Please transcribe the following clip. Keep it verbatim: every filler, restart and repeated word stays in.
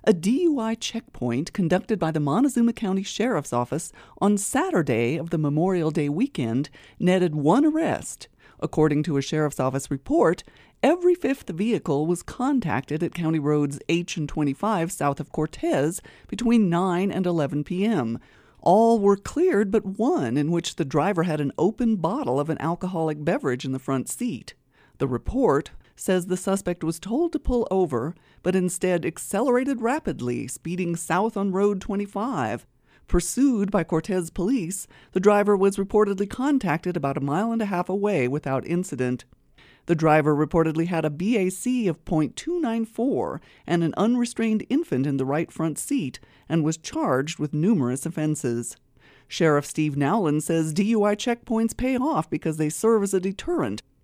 A D U I checkpoint conducted by the Montezuma County Sheriff's Office on Saturday of the Memorial Day weekend netted one arrest. According to a Sheriff's Office report, every fifth vehicle was contacted at County Roads H and twenty-five south of Cortez between nine and eleven p.m. All were cleared but one, in which the driver had an open bottle of an alcoholic beverage in the front seat. The report says the suspect was told to pull over, but instead accelerated rapidly, speeding south on Road twenty-five. Pursued by Cortez police, the driver was reportedly contacted about a mile and a half away without incident. The driver reportedly had a B A C of point two nine four and an unrestrained infant in the right front seat and was charged with numerous offenses. Sheriff Steve Nowlin says D U I checkpoints pay off because they serve as a deterrent.